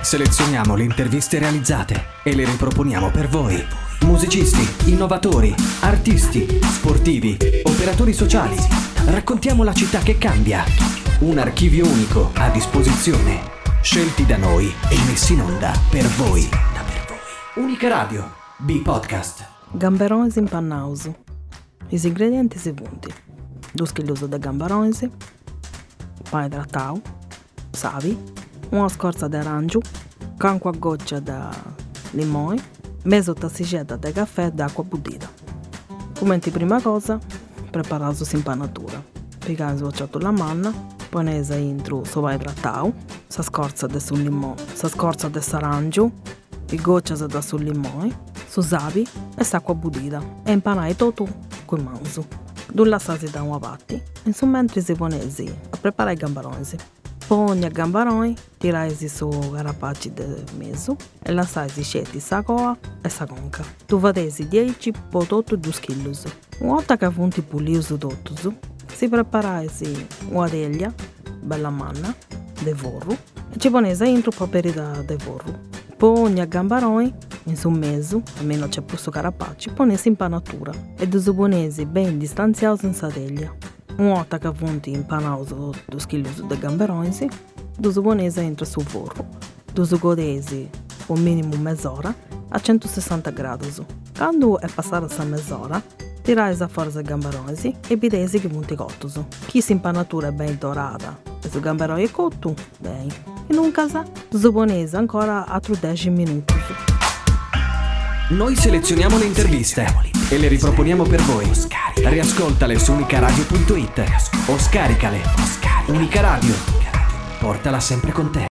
Selezioniamo le interviste realizzate e le riproponiamo per voi. Musicisti, innovatori, artisti, sportivi, operatori sociali. Raccontiamo la città che cambia. Un archivio unico a disposizione. Scelti da noi e messi in onda per voi. Unica Radio, B-Podcast. Gamberons in pannauso. Gli ingredienti seguenti: 2 kg di gamberons, pane idratato, sali, una scorza di arancio, 5 gocce di limone, mezzo tazzicetta di caffè d'acqua bollita. Commenti prima cosa, preparare l'impanatura. Piegare la manna, ponese intro sopra idratato, sa scorza di sul limone, sa scorza di arancio, i gocce da sul limone, su sabi e s'acqua bollita e impanare tutto con il manzo. Non lasciate da una parte, insomma mentre si ponesi a preparare i gamberons. Poi a gamberoni, tirasi su carapacci del mezzo e lasciasi scetti sa coa e sa conca. Tu vadesi 10 pototto 2 kg. Una volta che funti puliti tutto, si preparasi una teglia, bella manna, de vorro, e ci ponesi dentro paperita de vorro. Poi a gamberoni, in su mezzo, almeno c'è posto carapacci, ponesi impanatura e du ponesi ben distanziati in sa teglia. Una volta che funti impanato 2 kg di gamberoni, du ponesi dentro sul vorro, du godesi un minimo mezz'ora a 160 gradi. Quando è passata sa mezz'ora, tirasi a fuori i gamberoni e vedesi che funti cotto. Chi si impanatura è ben dorata e su gamberoni è cotto, bene. In un caso, du ponesi ancora altri 10 minuti. Noi selezioniamo le interviste e le riproponiamo per voi. Riascoltale su unicaradio.it o scaricale. Unica Radio. Portala sempre con te.